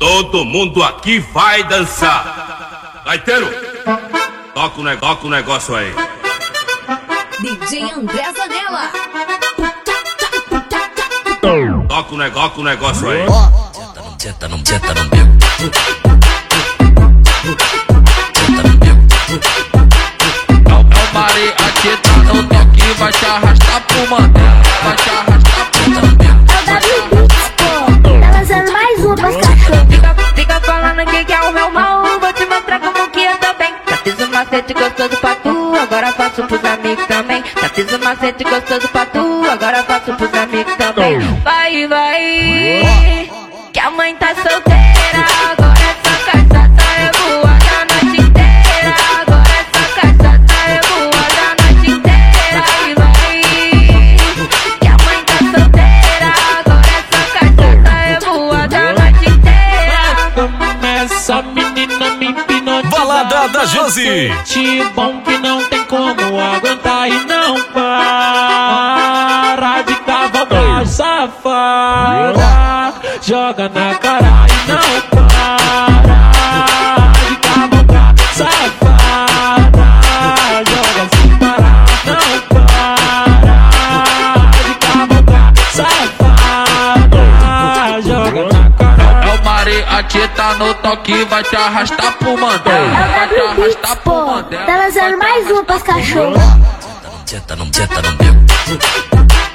Todo mundo aqui vai dançar. Gaiteiro, toca o negócio aí. DJ André Zanella. Toca o negócio aí. Senta no meu. É o Mari, aqui tá no toque, vai te arrastar pro Mandela. Vai te arrastar pro Mandela. Tá lançando mais um pros cachorros. Fica falando que é o meu mal, vou te mostrar como que eu tô bem. Já fiz um macete gostoso pra tu, agora faço pros amigos também. Já fiz um macete gostoso pra tu, agora faço pros amigos também. Vai, que a mãe tá solteira, agora essa cachaça é boa da noite inteira. Agora essa cachaça é boa da noite inteira. Vai, que a mãe tá solteira, agora essa cachaça é boa da noite inteira. Essa menina me hipnotizar. Balada da Josi. Sente bom que não tem como aguentar e não para de cavalgar, safada. Joga na cara e não para de cavalgar, safada. Joga sem parar, não para de cavalgar, safada. Joga na cara. É o Mari, aqui tá no toque, vai te arrastar pro Mandela. Vai te arrastar pro Mandela. Tá lançando mais um pros cachorros. Senta no meu.